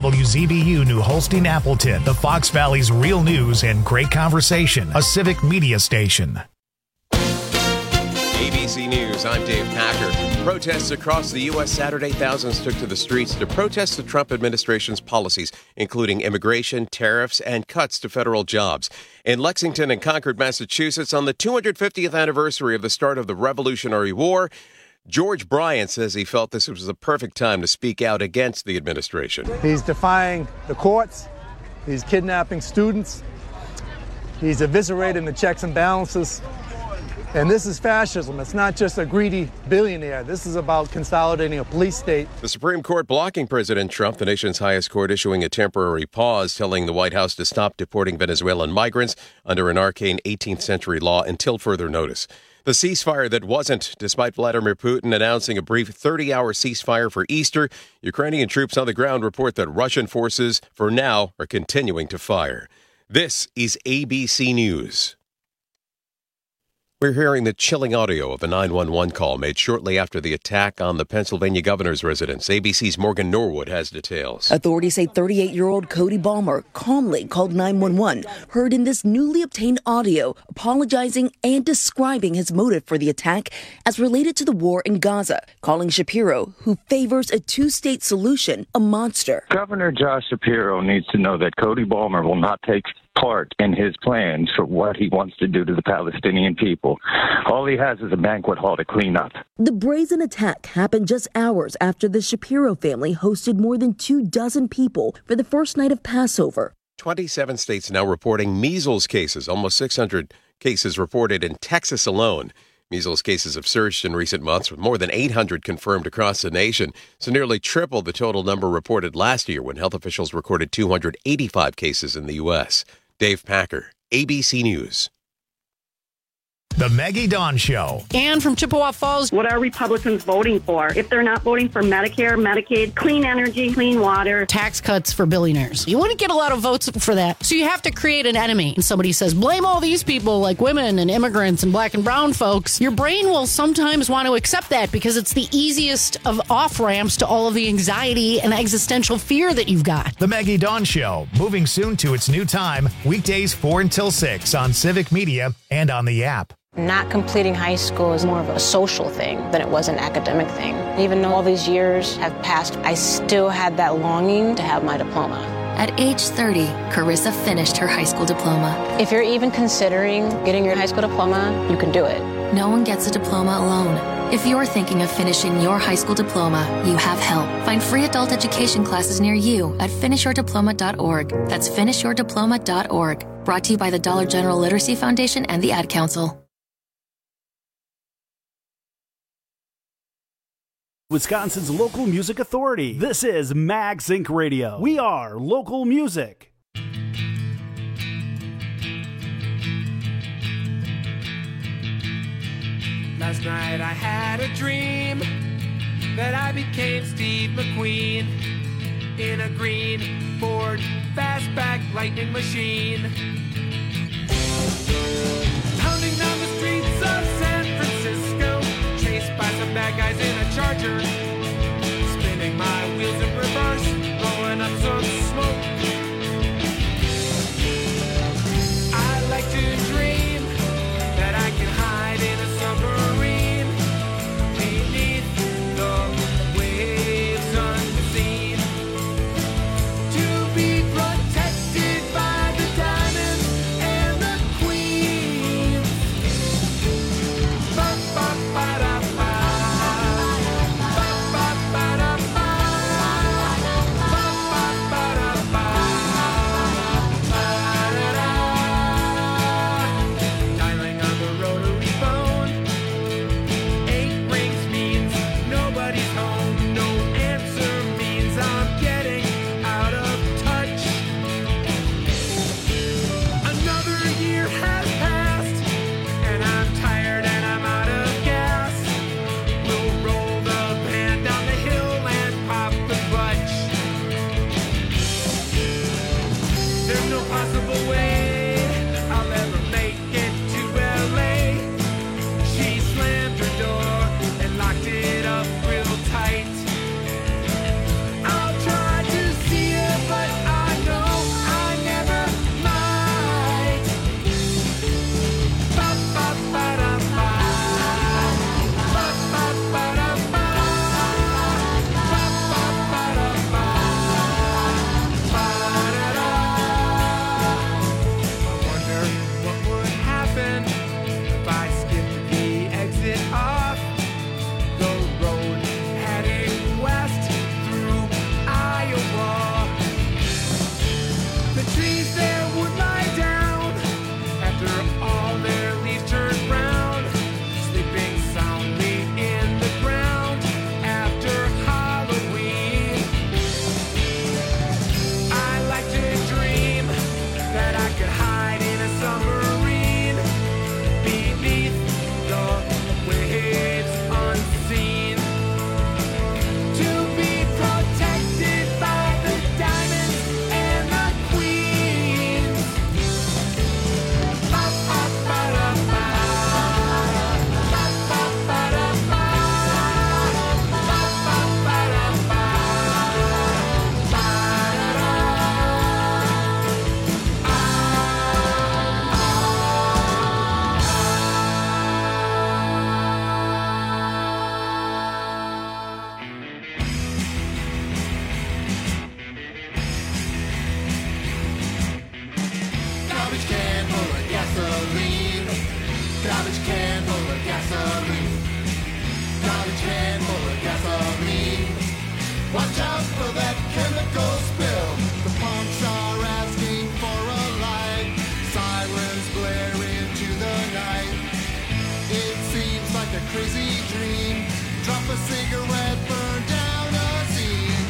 WZBU New Holstein Appleton, the Fox Valley's real news and great conversation, a civic media station. ABC News, I'm Dave Packer. Protests across the U.S. Saturday, thousands took to the streets to protest the Trump administration's policies, including immigration, tariffs, and cuts to federal jobs. In Lexington and Concord, Massachusetts, on the 250th anniversary of the start of the Revolutionary War, George Bryant says he felt this was the perfect time to speak out against the administration. He's defying the courts. He's kidnapping students. He's eviscerating the checks and balances. And this is fascism. It's not just a greedy billionaire. This is about consolidating a police state. The Supreme Court blocking President Trump, the nation's highest court issuing a temporary pause, telling the White House to stop deporting Venezuelan migrants under an arcane 18th century law until further notice. The ceasefire that wasn't, despite Vladimir Putin announcing a brief 30-hour ceasefire for Easter, Ukrainian troops on the ground report that Russian forces, for now, are continuing to fire. This is ABC News. We're hearing the chilling audio of a 911 call made shortly after the attack on the Pennsylvania governor's residence. ABC's Morgan Norwood has details. Authorities say 38-year-old Cody Balmer calmly called 911, heard in this newly obtained audio, apologizing and describing his motive for the attack as related to the war in Gaza, calling Shapiro, who favors a two-state solution, a monster. Governor Josh Shapiro needs to know that Cody Balmer will not take part in his plans for what he wants to do to the Palestinian people. All he has is a banquet hall to clean up. The brazen attack happened just hours after the Shapiro family hosted more than 24 people for the first night of Passover. 27 states now reporting measles cases, almost 600 cases reported in Texas alone. Measles cases have surged in recent months, with more than 800 confirmed across the nation, so nearly triple the total number reported last year when health officials recorded 285 cases in the U.S. Dave Packer, ABC News. The Maggie Dawn Show. Ann from Chippewa Falls. What are Republicans voting for? If they're not voting for Medicare, Medicaid, clean energy, clean water. Tax cuts for billionaires. You wouldn't get a lot of votes for that. So you have to create an enemy. And somebody says, blame all these people like women and immigrants and black and brown folks. Your brain will sometimes want to accept that because it's the easiest of off-ramps to all of the anxiety and existential fear that you've got. The Maggie Dawn Show, moving soon to its new time, weekdays 4 until 6 on Civic Media and on the app. Not completing high school is more of a social thing than it was an academic thing. Even though all these years have passed, I still had that longing to have my diploma. At age 30, Carissa finished her high school diploma. If you're even considering getting your high school diploma, you can do it. No one gets a diploma alone. If you're thinking of finishing your high school diploma, you have help. Find free adult education classes near you at finishyourdiploma.org. That's finishyourdiploma.org. Brought to you by the Dollar General Literacy Foundation and the Ad Council. Wisconsin's local music authority. This is Mag Zinc Radio. We are local music. Last night I had a dream that I became Steve McQueen in a green Ford fastback lightning machine, pounding down the streets of San Francisco, chased by some bad guys in a Charger, spinning my wheels in reverse, blowing up some smoke. I like to dream that I can hide in a submarine beneath the waves unseen, to be protected by the diamonds and the queens. garbage can full of gasoline. Watch out for that chemical spill. The punks are asking for a light. Sirens glare into the night. It seems like a crazy dream. Drop a cigarette, burn down a scene.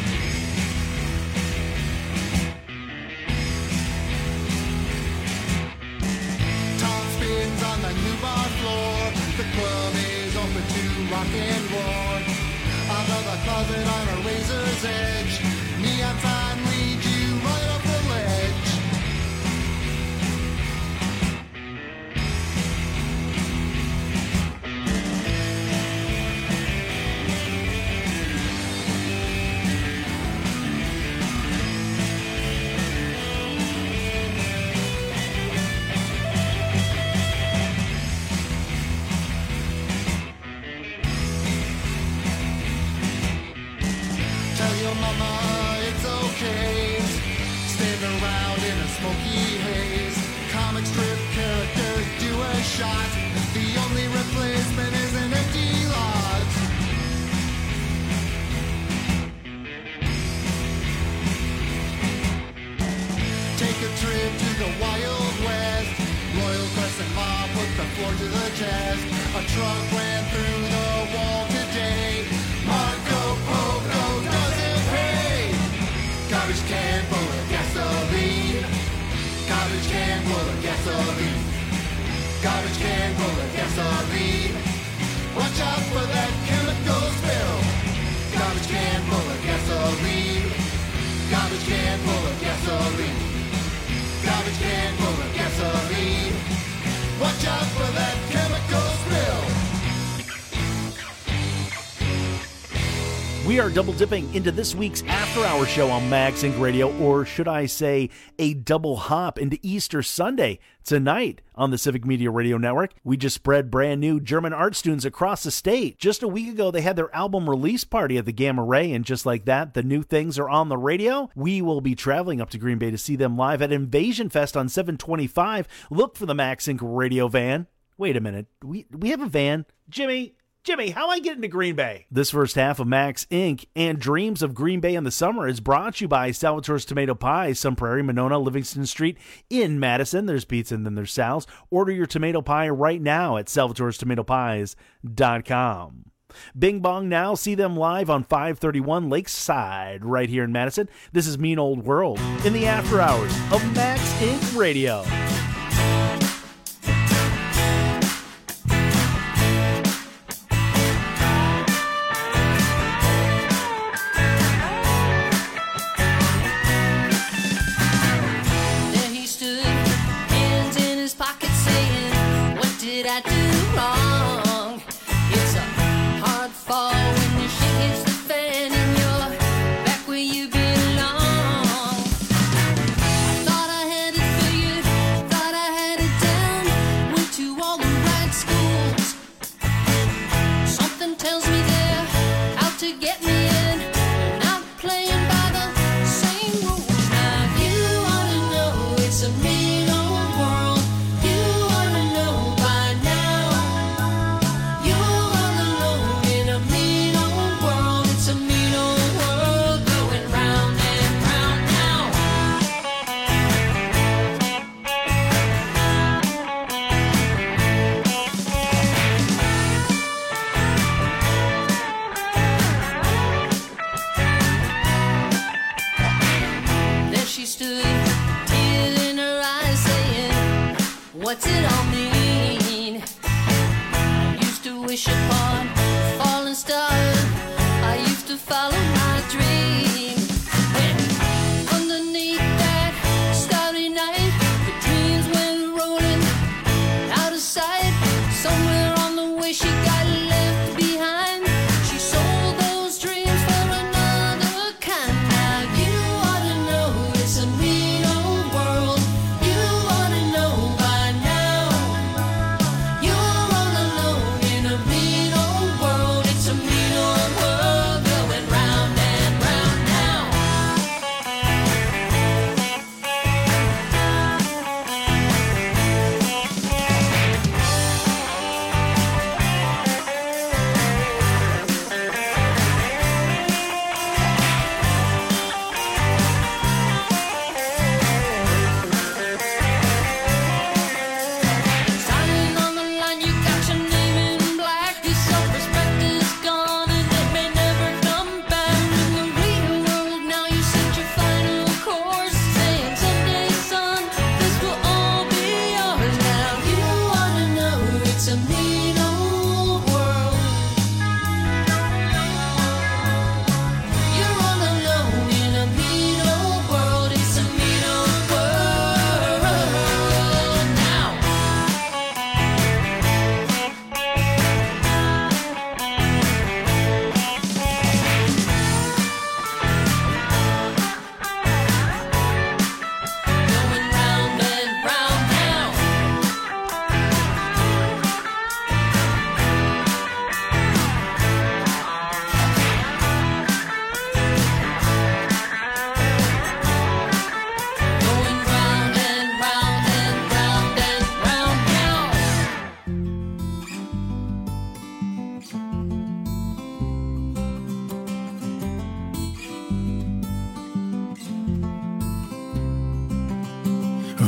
Tom spins on the new bar floor. The club is open to rock and roll. Out of the closet on a razor's edge. Neon sign leads you right off the ledge. Tell your mama it's okay. Stand around in a smoky haze. Comic strip characters do a shot. The only replacement is an empty lot. Take a trip to the Wild West. Royal Crescent Mob put the floor to the chest. A truck ran through the wall today. Marco Polo doesn't pay. Garbage can full of gasoline. Garbage can full of gasoline. Garbage can full of gasoline. Watch out for that chemical spill. Garbage can full of gasoline. Garbage can full of gasoline. Garbage can full of gasoline. Watch out for that chemical spill. We are double dipping into this week's After Hour show on Max Inc. Radio, or should I say a double hop into Easter Sunday tonight on the Civic Media Radio Network. We just spread brand new German art students across the state. Just a week ago, they had their album release party at the Gamma Ray, and just like that, the new things are on the radio. We will be traveling up to Green Bay to see them live at Invasion Fest on 7/25. Look for the Max Inc. radio van. Wait a minute, we have a van? Jimmy, how I get into Green Bay? This first half of Max Inc. and Dreams of Green Bay in the Summer is brought to you by Salvatore's Tomato Pie, Sun Prairie, Monona, Livingston Street in Madison. There's pizza and then there's Sal's. Order your tomato pie right now at salvatorestomatopies.com. Bing Bong Now, see them live on 531 Lakeside right here in Madison. This is Mean Old World in the after hours of Max Inc. Radio. What's it all mean? I used to wish upon a falling star. I used to follow my dream. And underneath that starry night, the dreams went rolling out of sight. Somewhere on the way she got left behind. She sold those dreams for another kind. Now you ought to know it's a mean old world. You ought to know by now. You're all alone in a mean old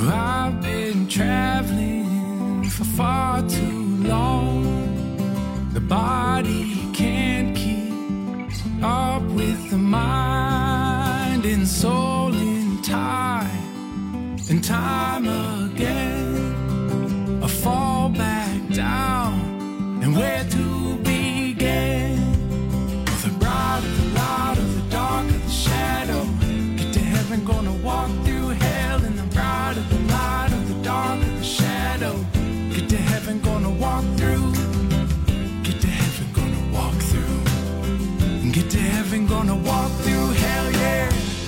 I've been traveling for far too long. The body can't keep up with the mind and soul in time and time again. I fall back down, and where to begin? With the bright of the light of the dark of the shadow, get to heaven, gonna walk through hell in the bright of the light of the dark of the shadow. Get to heaven, gonna walk through. Get to heaven, gonna walk through. Get to heaven, gonna walk through hell, yeah.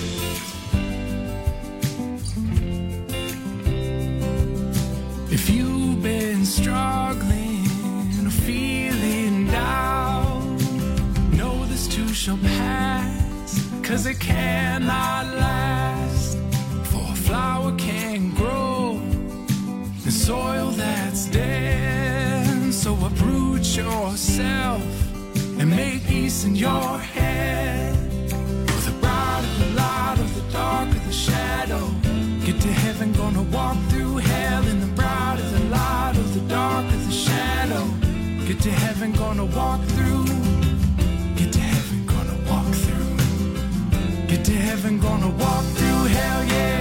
If you've been struggling or feeling down, know this too shall pass, 'cause it cannot last. For a flower can't grow in soil that's dead. So uproot yourself and make peace in your head. With the bright of the light of the dark of the shadow, get to heaven, gonna walk through hell in the bright of the light of the dark of the shadow. Get to heaven, gonna walk through. Get to heaven, gonna walk through. Get to heaven, gonna walk through hell, yeah.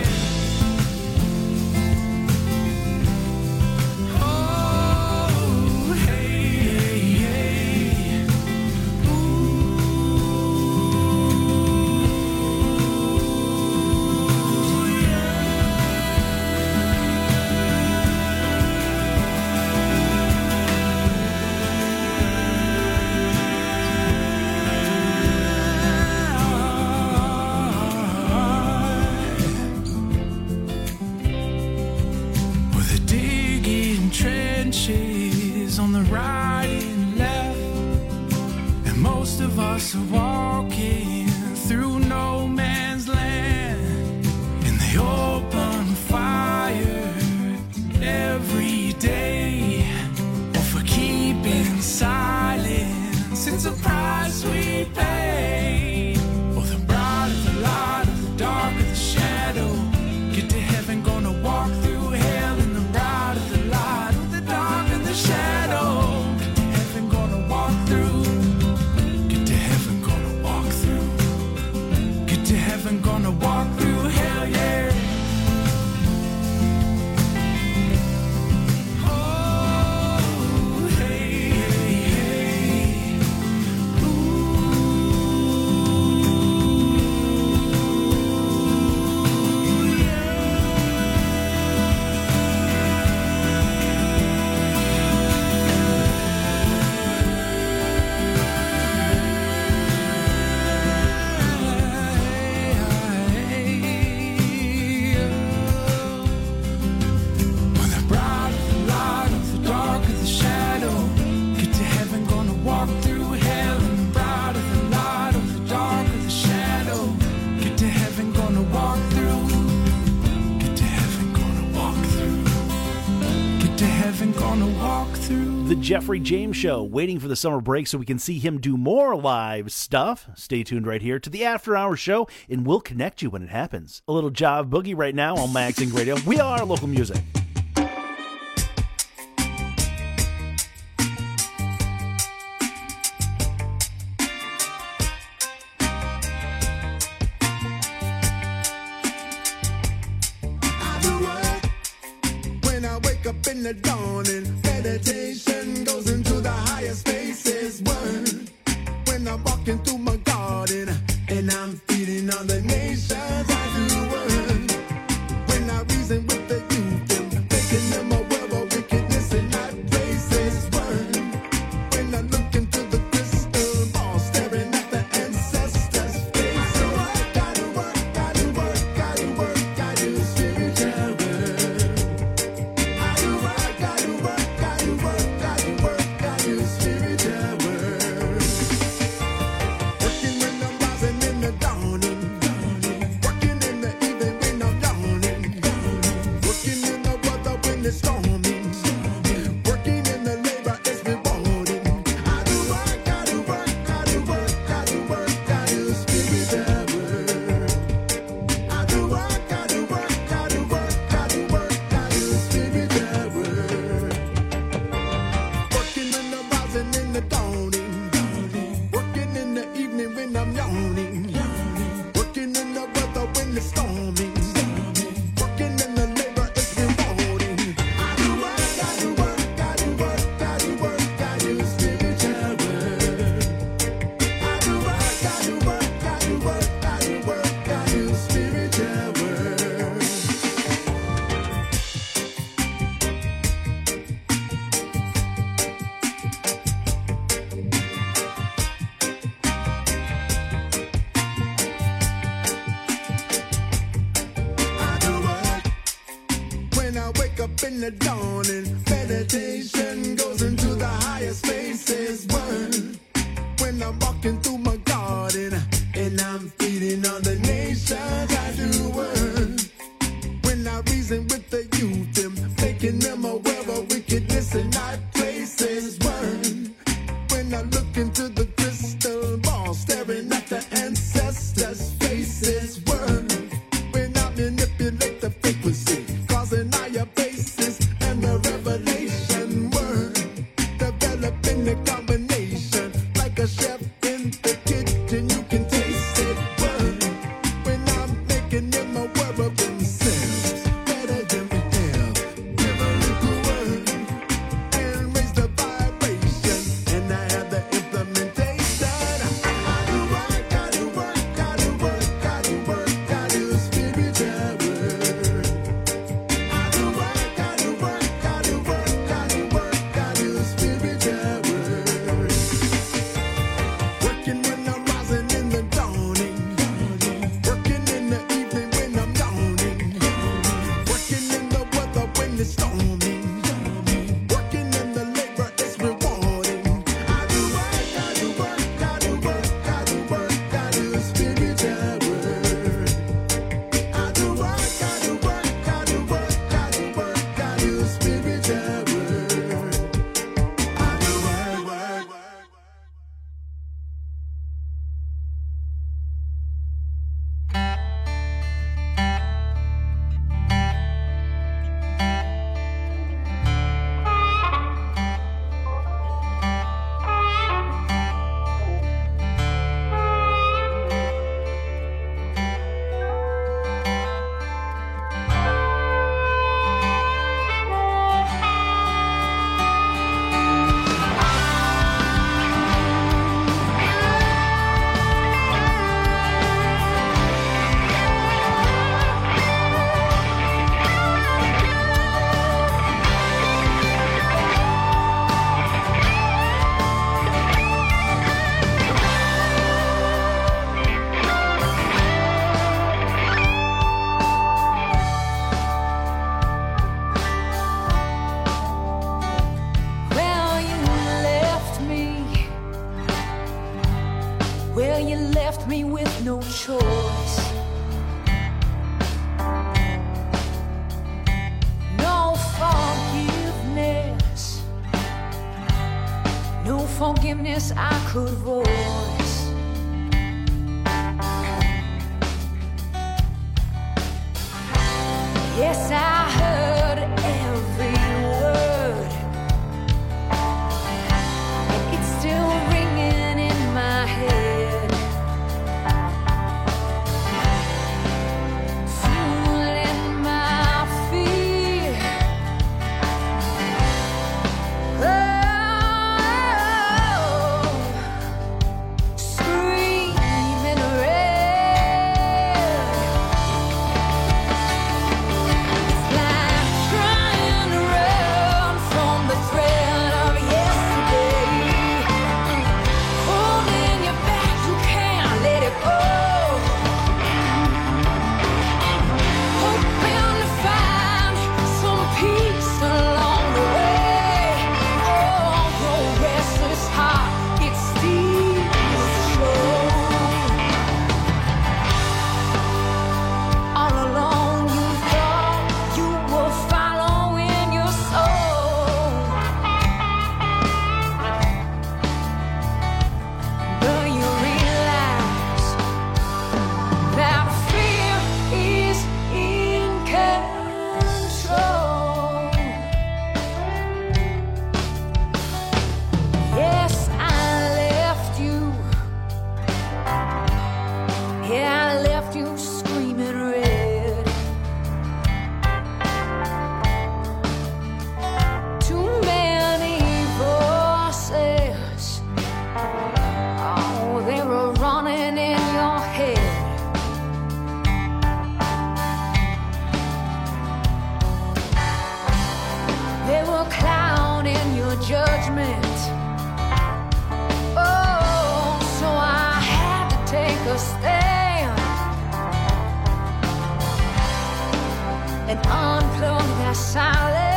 On the right and left, and most of us are walking through no man's land. In the open fire every day, or for keeping silence, it's a price we pay. Or the bright of the light of the dark of the shadow, get to heaven, gonna walk through hell in the bright of the light of the dark of the shadow. Get to heaven, gonna walk through. Get to heaven, gonna walk through. Get to heaven, gonna walk through hell, yeah. Oh, hey, hey, hey. Ooh, The Jeffrey James Show, waiting for the summer break so we can see him do more live stuff. Stay tuned right here to the After Hours Show, and we'll connect you when it happens. A little Jive Boogie right now on Max Inc. Radio. We are local music. When I wake up in the dawning, meditation goes into the higher spaces. One, when I'm walking through my garden and I'm feeding on the nations, I do one. When I reason with the youth and making them aware of wickedness in high places. One, when I look into the crystal ball, staring at the ancestors' face. So I gotta work, gotta work, gotta work, gotta spiritual work. storming. Working in the labor is rewarding. I do work, I do work, I do work, I do work, I do spiritual work. I do work, I do work, I do work, I do work, I do spiritual work. When I wake up in the dawning, meditation goes into the higher spaces. Word. When I'm walking through my garden and I'm feeding on the nations, I do word. When I reason with the youth, them making them aware of wickedness in high places. Word. When I look into the crystal ball, staring at the ancestors' faces. Word. When I manipulate the frequency, causing higher bases and the revelation word. Developing the combination like a chef in the kitchen, you can taste it. Word. When I'm making them aware of themselves, better than we have. Give a little word and raise the vibration, and I have the implementation. I do work, I do work, I do work, I do work, I do spiritual work. I do work, I do work, I do work, I do work, I do spiritual work. Working when I'm rising in the dawning. Working in the evening when I'm yawning. Working in the weather when it's storming. Working in the labor is rewarding. I do work, I do work, I do work, I do work, I do spiritual work. I do work, I do work, I do work, I do work, I do spiritual work. I do work. Well, you left me. Well, you left me with no choice. No forgiveness. No forgiveness I could voice. Yes, I heard every word. It's still ringing in my head. Fueling my fear. Oh, screaming red. It's like and unplug that silence.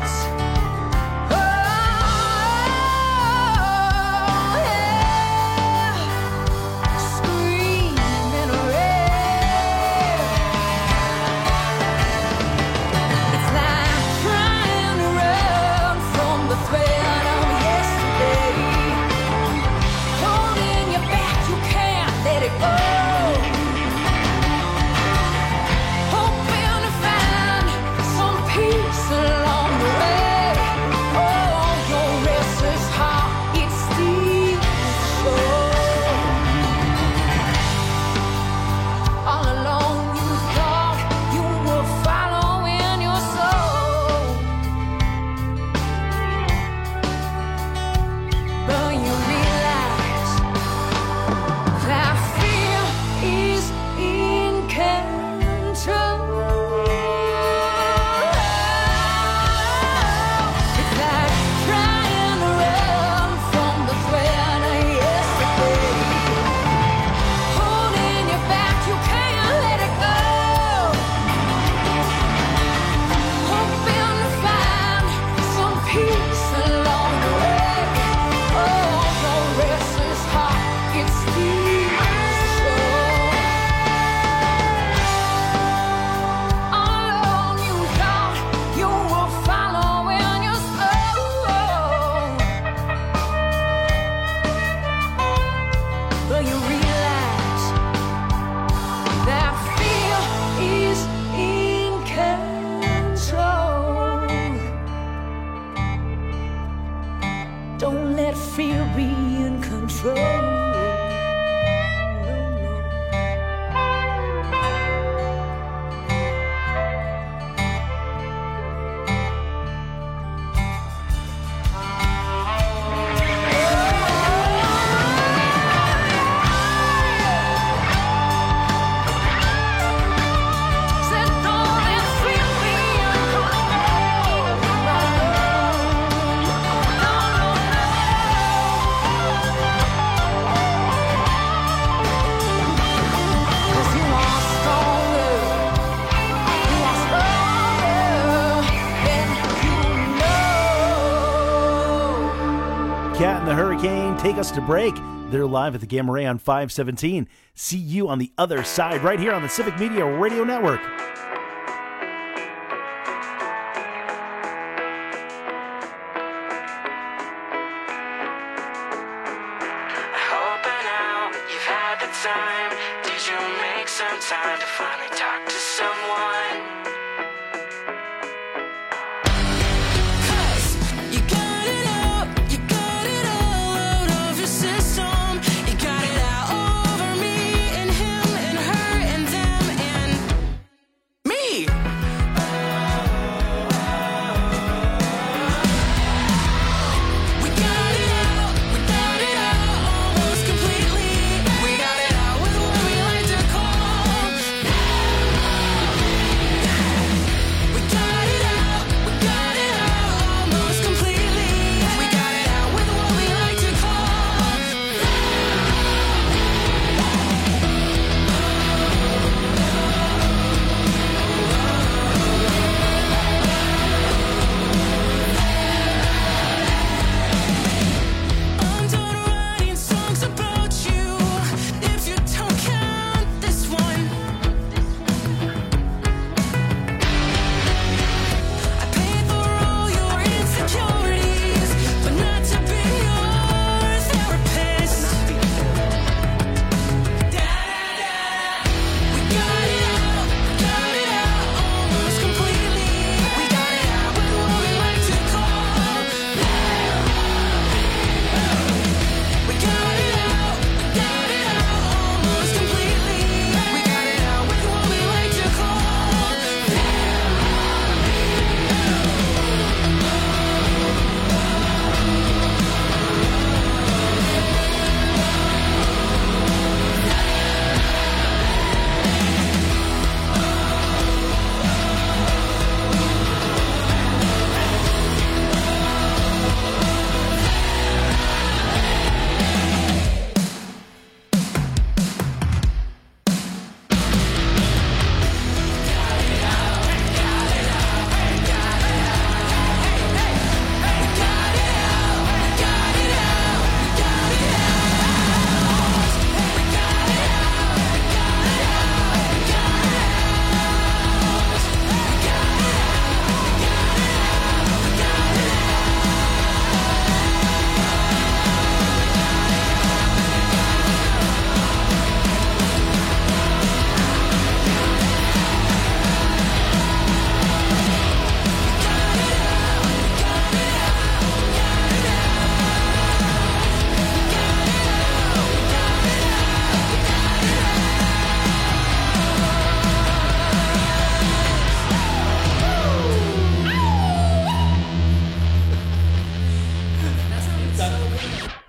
Take us to break. They're live at the Gamma Ray on 517. See you on the other side right here on the Civic Media Radio Network.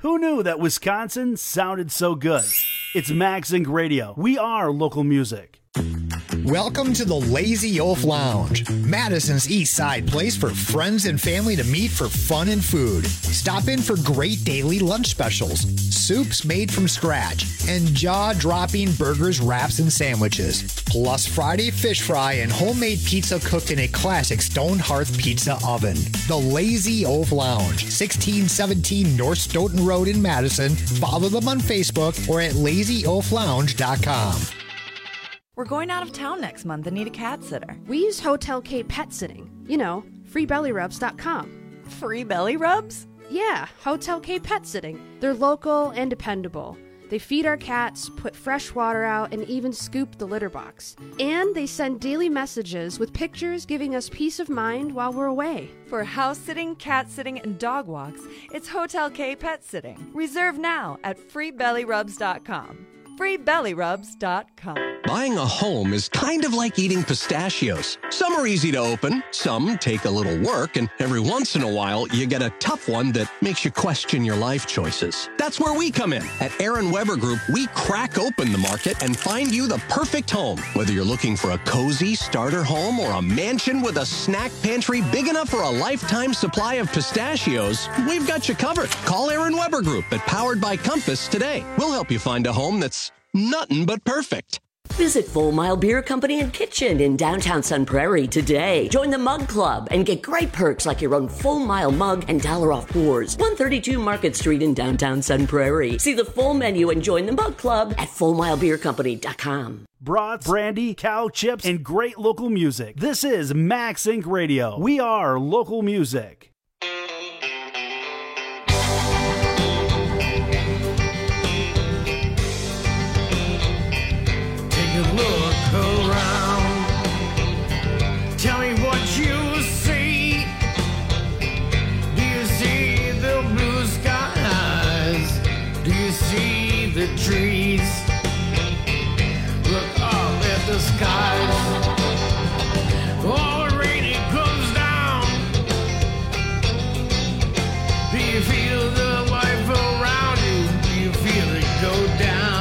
Who knew that Wisconsin sounded so good? It's MagZing Radio. We are local music. Welcome to the Lazy Oaf Lounge, Madison's East Side place for friends and family to meet for fun and food. Stop in for great daily lunch specials, soups made from scratch, and jaw-dropping burgers, wraps, and sandwiches. Plus Friday fish fry and homemade pizza cooked in a classic stone hearth pizza oven. The Lazy Oaf Lounge, 1617 North Stoughton Road in Madison. Follow them on Facebook or at lazyoaflounge.com. We're going out of town next month and need a cat sitter. We use Hotel K Pet Sitting. You know, freebellyrubs.com. Free belly rubs? Yeah, Hotel K Pet Sitting. They're local and dependable. They feed our cats, put fresh water out, and even scoop the litter box. And they send daily messages with pictures giving us peace of mind while we're away. For house sitting, cat sitting, and dog walks, it's Hotel K Pet Sitting. Reserve now at freebellyrubs.com. freebellyrubs.com. Buying a home is kind of like eating pistachios. Some are easy to open, some take a little work, and every once in a while you get a tough one that makes you question your life choices. That's where we come in. At Aaron Weber Group, we crack open the market and find you the perfect home. Whether you're looking for a cozy starter home or a mansion with a snack pantry big enough for a lifetime supply of pistachios, we've got you covered. Call Aaron Weber Group at Powered by Compass today. We'll help you find a home that's nothing but perfect. Visit Full Mile Beer Company and Kitchen in downtown Sun Prairie today. Join the Mug Club and get great perks like your own Full Mile mug and $1 off pours. 132 Market Street in downtown Sun Prairie. See the full menu and join the Mug Club at FullMileBeerCompany.com. Brats, brandy, cow chips, and great local music. This is MagZing Radio. We are local music. Look around, tell me what you see. Do you see the blue skies? Do you see the trees? Look up at the skies. Oh, rain, it comes down. Do you feel the life around you? Do you feel it go down?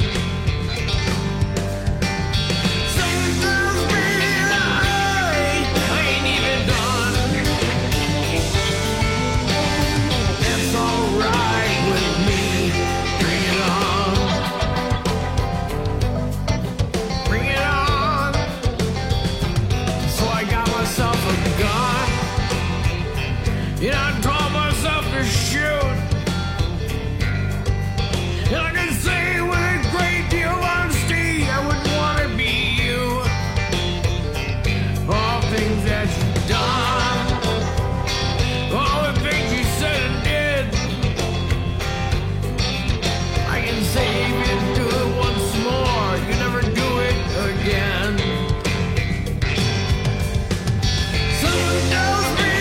And I taught myself to shoot. And I can say with a great deal of honesty, I wouldn't want to be you. All things that you've done, all the things you said and did, I can say if you do it once more, you never do it again. Someone tells me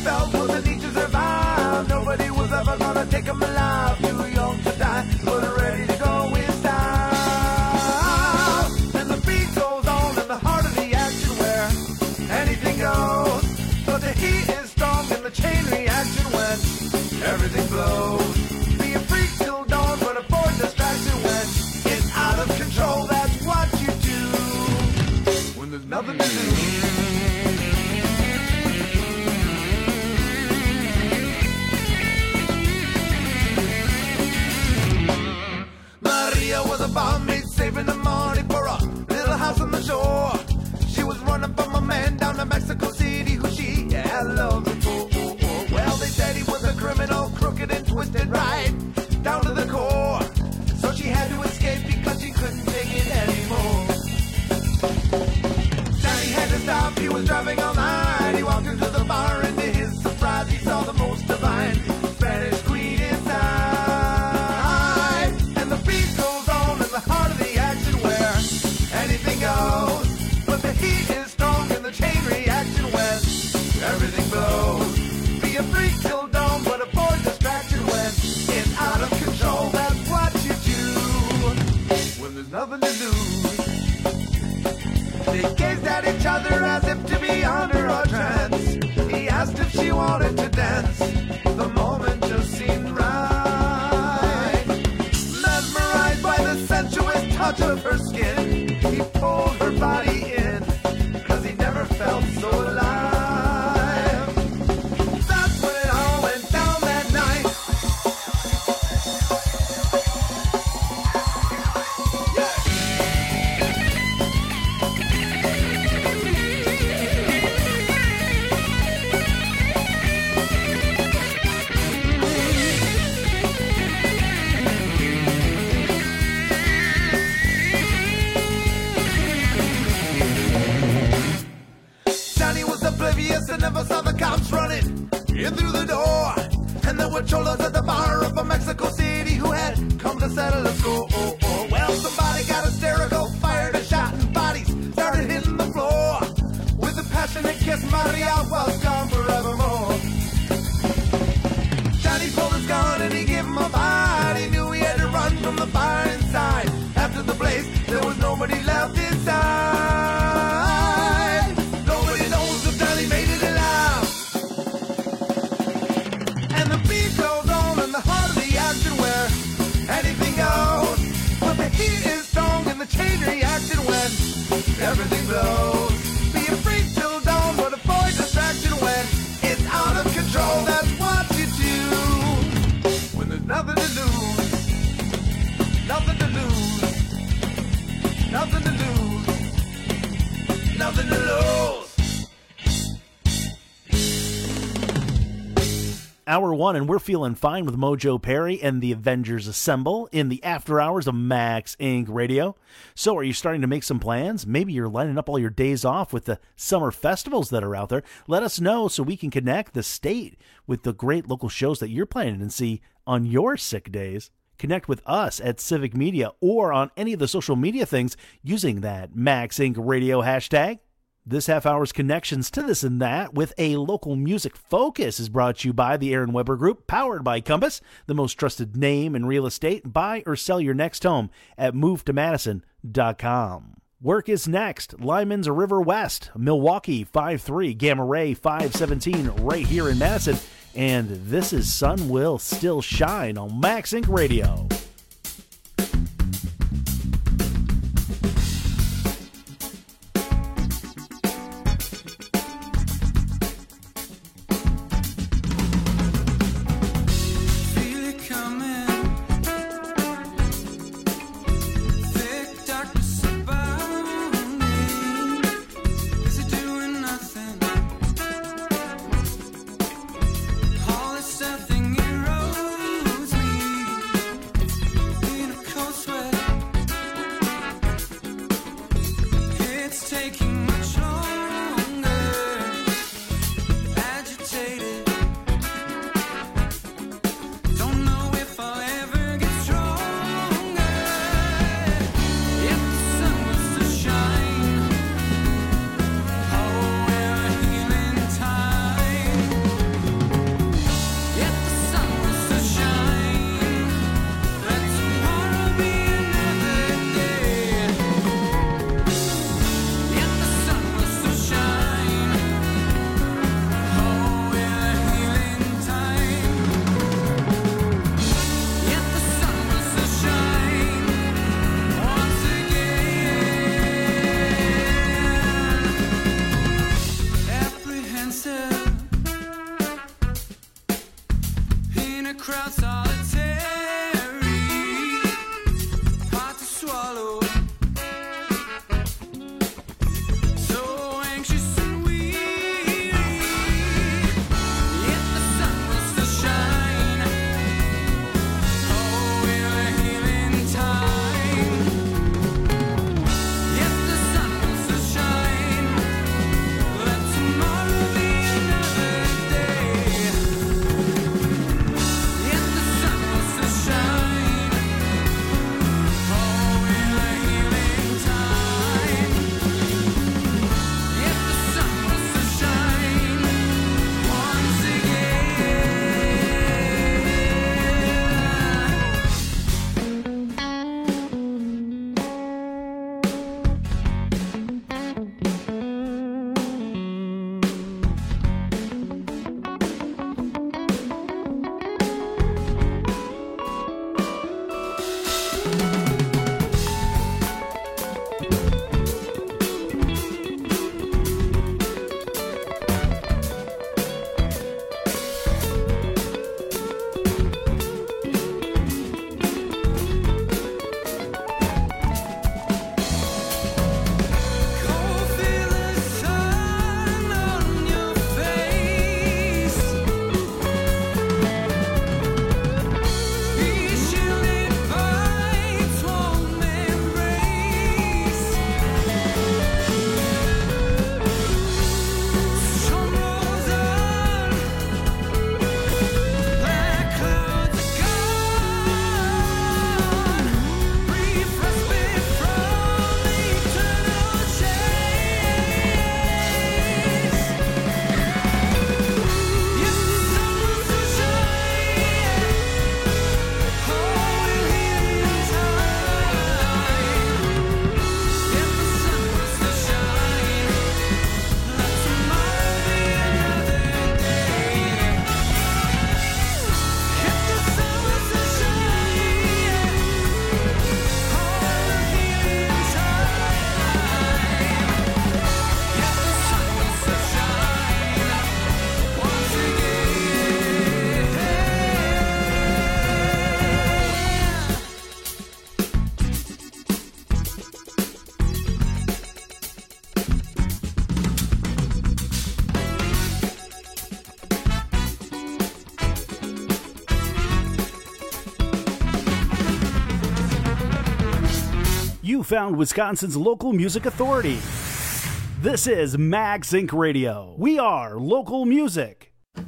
felt wasn't easy to survive. Nobody was ever gonna take him alive. Too young to die, but ready to go in style. And the beat goes on in the heart of the action where anything goes. But the heat is strong in the chain reaction when everything blows. Be a freak till dawn, but avoid distraction when it's out of control. That's what you do when there's nothing to do. Maria was a barmaid saving the money for a little house on the shore. She was running from a man down to Mexico City who she had loved before. Well, they said he was a criminal, crooked and twisted right down to the core. So she had to escape because she couldn't take it anymore. Danny had to stop, he was driving all night. He walked into the bar and to his surprise he saw the most divine Spanish queen inside. And the beat goes on in the heart of the action where anything goes. But the heat is strong in the chain reaction when everything blows. Be a freak till dawn, but avoid distraction when it's out of control. That's what you do when there's nothing to lose. They gazed at each other as if to be under a trance. He asked if she wanted to dance. The moment just seemed right. Mesmerized by the sensuous touch of her skin, he pulled her body in, 'cause he never felt so alive. That's when it all went down that night. Johnny was oblivious and never saw the cops running in through the door. And there were cholos at the bar up in Mexico City who had come to settle a score. Well, somebody got hysterical, fired a shot, and bodies started hitting the floor. With a passionate kiss, Maria was gone forevermore. Johnny pulled his gun and he gave him a bite. He knew he had to run from the bar inside. After the blaze, there was nobody left inside. Nobody knows if Johnny made it alive. And the beat goes on in the heart of the action where anything goes. But the heat is strong in the chain reaction when everything blows. Be a freak till dawn, but avoid distraction when it's out of control. That's what you do when there's nothing to lose. Nothing to lose. Nothing to lose. Nothing to lose. Hour one, and we're feeling fine with Mojo Perry and the Avengers Assemble in the after hours of Max Inc. Radio. So are you starting to make some plans? Maybe you're lining up all your days off with the summer festivals that are out there. Let us know so we can connect the state with the great local shows that you're planning and see on your sick days. Connect with us at Civic Media or on any of the social media things using that Max Inc. Radio hashtag. This half hour's connections to this and that with a local music focus is brought to you by the Aaron Weber Group, powered by Compass, the most trusted name in real estate. Buy or sell your next home at movetomadison.com. Work is next. Lyman's River West, Milwaukee 5-3, Gamma Ray 517 right here in Madison. And this is Sun Will Still Shine on Max Inc. Radio. a crowd solitary, hard to swallow. So anxious and weary, yet the sun will still shine. Oh, we're a healing time. Yet the sun will still shine. Let tomorrow be another day. Yet the sun will still shine. Oh, we're a healing time. Yet the sun will still shine once You found Wisconsin's local music authority. This is Mag Sync Radio. We are local music.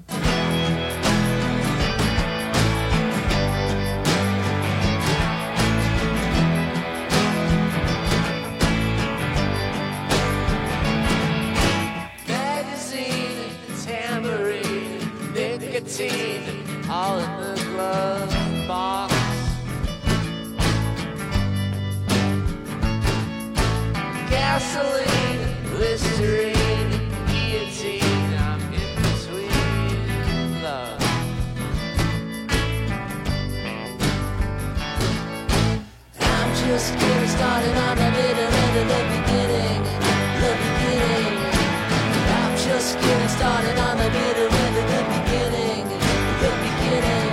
Magazine, tambourine, nicotine, all in the glove box. Gasoline, Listerine, guillotine, I'm in between love. I'm just getting started on the middle and the beginning, the beginning. I'm just getting started on the middle and the beginning, the beginning.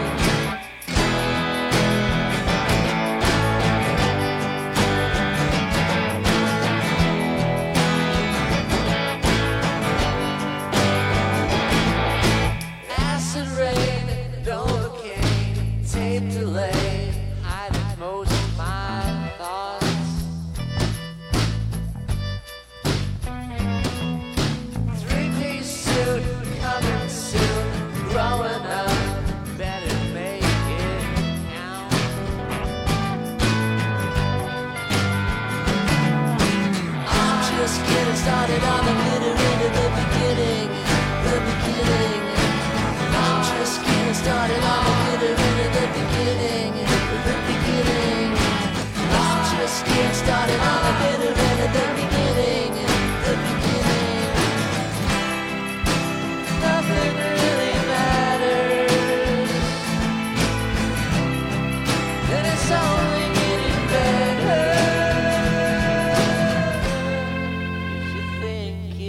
Acid rain, Novocaine, tape delay, hiding most of my thoughts. 3-piece suit, coming soon, growing up, better make it count. I'm just getting started on the middle and the beginning, the beginning. I'm just getting started on the middle and the beginning, the beginning. I'm just getting started on the middle and the beginning, the beginning. Nothing really matters, and it's only getting better. If you think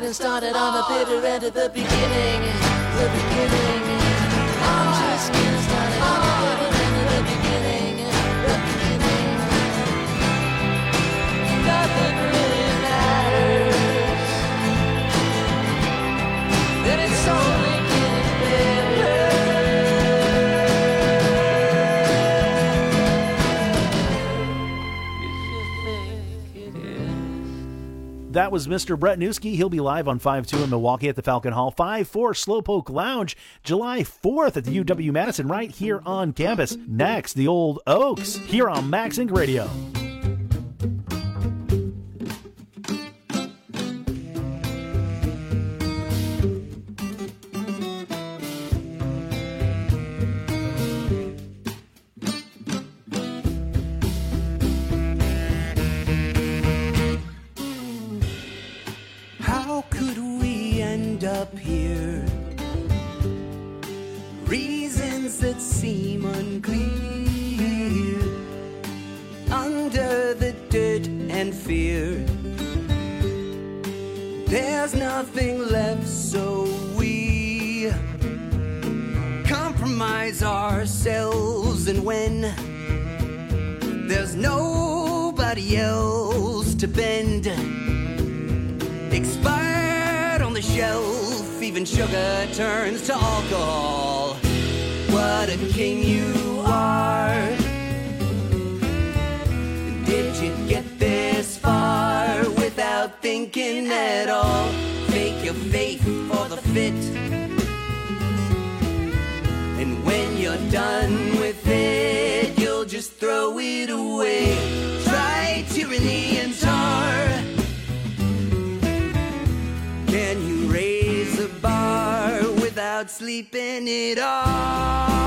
getting started on the bitter end of the beginning. The beginning. I'm just getting started on the bitter end of the beginning. The beginning. Nothing really matters. Then it's only getting better. That was Mr. Brett Newski. He'll be live on 5-2 in Milwaukee at the Falcon Hall, 5-4 Slowpoke Lounge, July 4th at the UW-Madison right here on campus. Next, the Old Oaks here on Max Inc. Radio. How could we end up here? Reasons that seem unclear. Under the dirt and fear, there's nothing left, so we compromise ourselves. And when there's nobody else to bend, expired on the shelf, even sugar turns to alcohol. What a king you are. Did you get this far without thinking at all? Fake your faith for the fit, and when you're done with it, you'll just throw it away. Try tyranny and tar. Can you raise a bar without sleeping it off?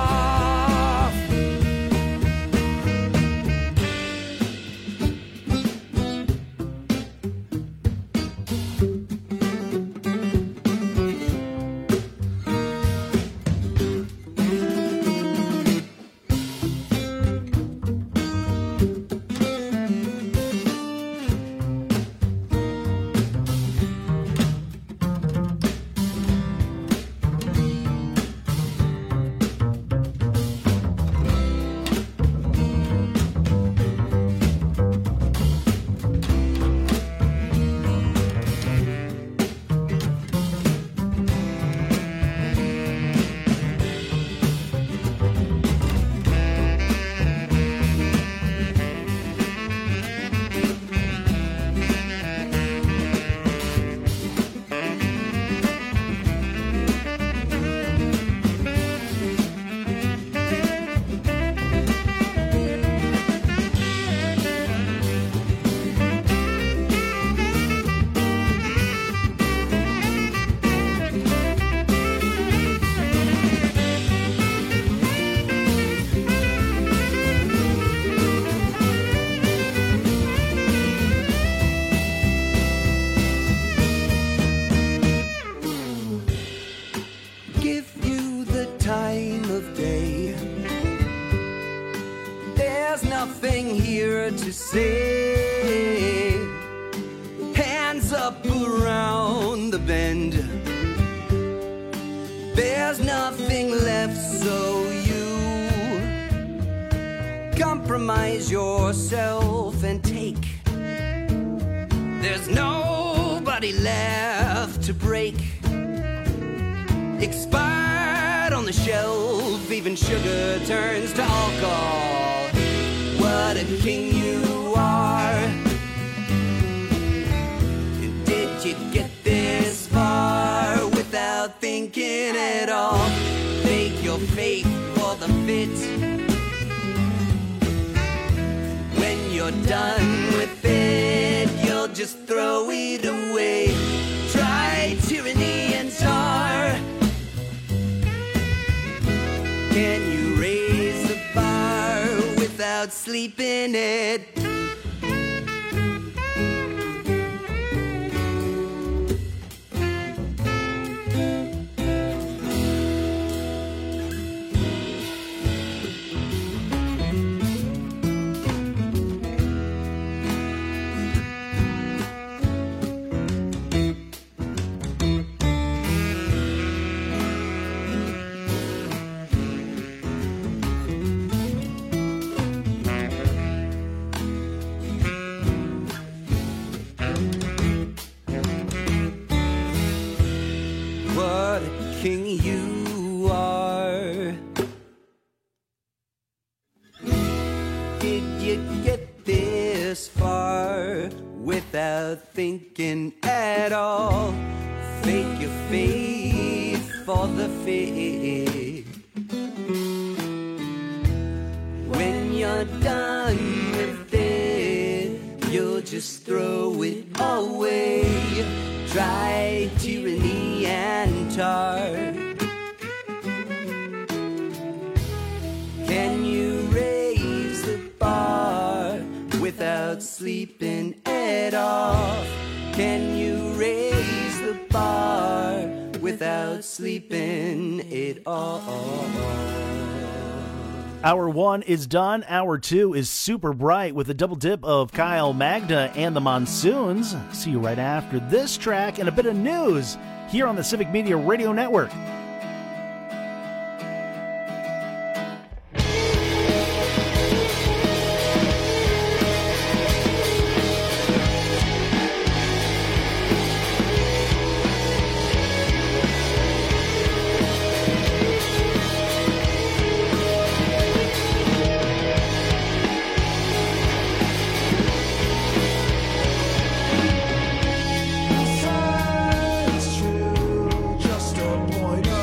To say, hands up around the bend, there's nothing left, so you compromise yourself and take. There's nobody left to break. Expired on the shelf, even sugar turns to alcohol. What a king you are. Did you get this far without thinking at all? Fake your faith for the fit. When you're done with it, you'll just throw it away. Try tyranny and tar. Can you raise the bar without sleeping it? did you get this far without thinking at all? Fake your faith for the faith. When you're done with it, you'll just throw it away. Try tyranny and tar. Can you raise the bar without sleeping it off? Can you raise the bar without sleeping it off? Hour 1 is done. Hour 2 is super bright with a double dip of Kyle Magda and the Monsoons. See you right after this track and a bit of news here on the Civic Media Radio Network. Just a point of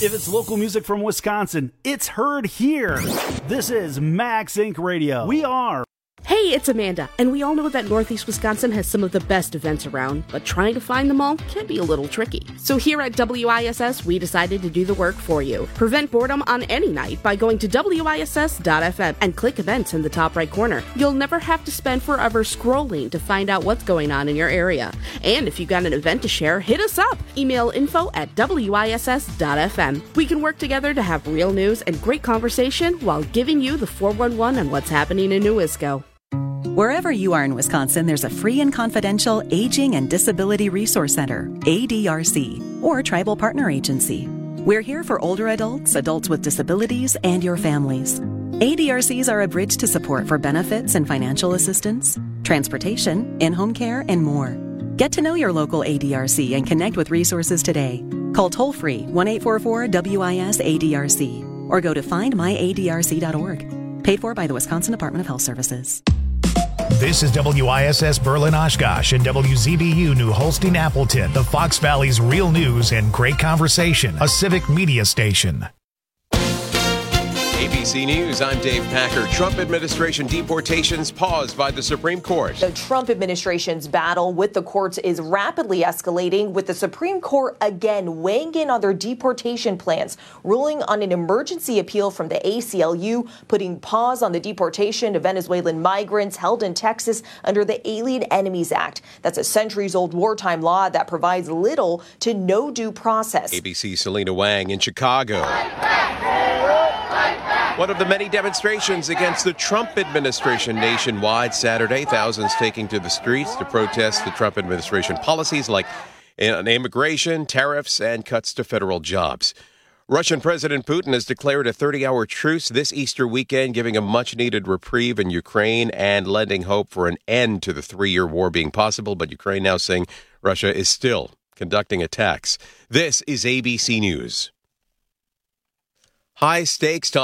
If it's local music from Wisconsin, it's heard here. This is Max Inc. Radio. We are. Hey, it's Amanda, and we all know that Northeast Wisconsin has some of the best events around, but trying to find them all can be a little tricky. So here at WISS, we decided to do the work for you. Prevent boredom on any night by going to WISS.FM and click events in the top right corner. You'll never have to spend forever scrolling to find out what's going on in your area. And if you've got an event to share, hit us up. Email info@WISS.FM. We can work together to have real news and great conversation while giving you the 411 on what's happening in New Isco. Wherever you are in Wisconsin, there's a free and confidential Aging and Disability Resource Center, ADRC, or Tribal Partner Agency. We're here for older adults, adults with disabilities, and your families. ADRCs are a bridge to support for benefits and financial assistance, transportation, in-home care, and more. Get to know your local ADRC and connect with resources today. Call toll-free 1-844-WIS-ADRC or go to findmyadrc.org. Paid for by the Wisconsin Department of Health Services. This is WISS Berlin Oshkosh and WZBU New Holstein Appleton, the Fox Valley's real news and great conversation, a civic media station. ABC News, I'm Dave Packer. Trump administration deportations paused by the Supreme Court. The Trump administration's battle with the courts is rapidly escalating, with the Supreme Court again weighing in on their deportation plans, ruling on an emergency appeal from the ACLU, putting pause on the deportation of Venezuelan migrants held in Texas under the Alien Enemies Act. That's a centuries-old wartime law that provides little to no due process. ABC's Selena Wang in Chicago. One of the many demonstrations against the Trump administration nationwide Saturday. Thousands taking to the streets to protest the Trump administration policies like immigration, tariffs, and cuts to federal jobs. Russian President Putin has declared a 30-hour truce this Easter weekend, giving a much-needed reprieve in Ukraine and lending hope for an end to the 3-year war being possible. But Ukraine now saying Russia is still conducting attacks. This is ABC News. High-stakes